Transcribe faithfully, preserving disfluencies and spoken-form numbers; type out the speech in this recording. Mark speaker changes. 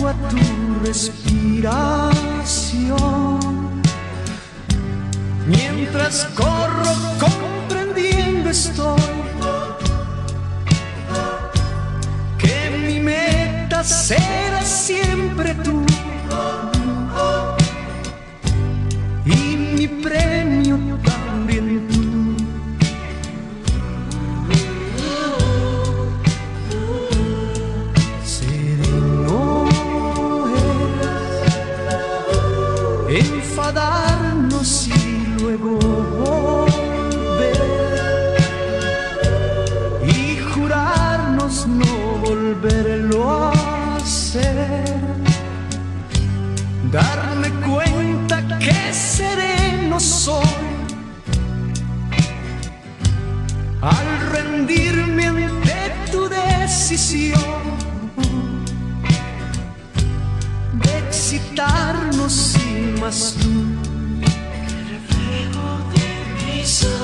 Speaker 1: a tu respiración. Mientras corro comprendiendo estoy que mi meta será siempre tú y mi premio también tú. Enfadarnos y luego volver y jurarnos no volverlo a hacer. Darme cuenta que sereno soy al rendirme ante tu decisión de excitarnos sin más tú, que reflejo de mi sol.